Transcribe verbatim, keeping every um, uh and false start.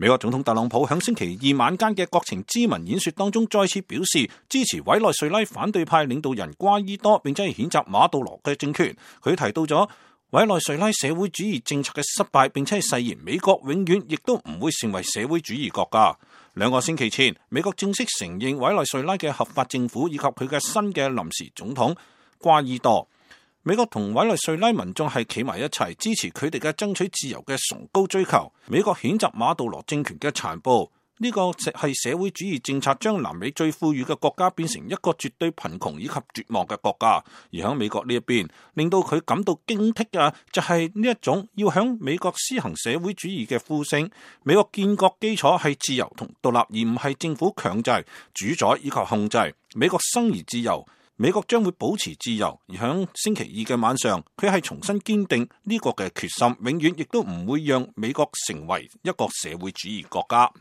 美國總統特朗普喺星期二晚間嘅國情咨文演說當中再次表示支持委內瑞拉反對派領導人瓜伊多，並且係譴責馬杜羅嘅政權。佢提到咗委內瑞拉社會主義政策嘅失敗，並且係誓言美國永遠亦都唔會成為社會主義國家。兩個星期前，美國正式承認委內瑞拉嘅合法政府以及佢嘅新嘅臨時總統瓜伊多。美國同委內瑞拉民眾係企埋一齊，支持佢哋嘅爭取自由嘅崇高追求。美國譴責馬杜羅政權嘅殘暴，呢個係社會主義政策將南美最富裕嘅國家變成一個絕對貧窮以及絕望嘅國家。而喺美國呢一邊，令到佢感到驚惕嘅就係呢一種要響美國施行社會主義嘅呼聲。美國建國基礎係自由同獨立，而唔係政府強制主宰以及控制。美國生而自由，美國將會保持自由。而喺星期二嘅晚上，佢係重新堅定呢個嘅決心，永遠亦都唔會讓美國成為一個社會主義國家。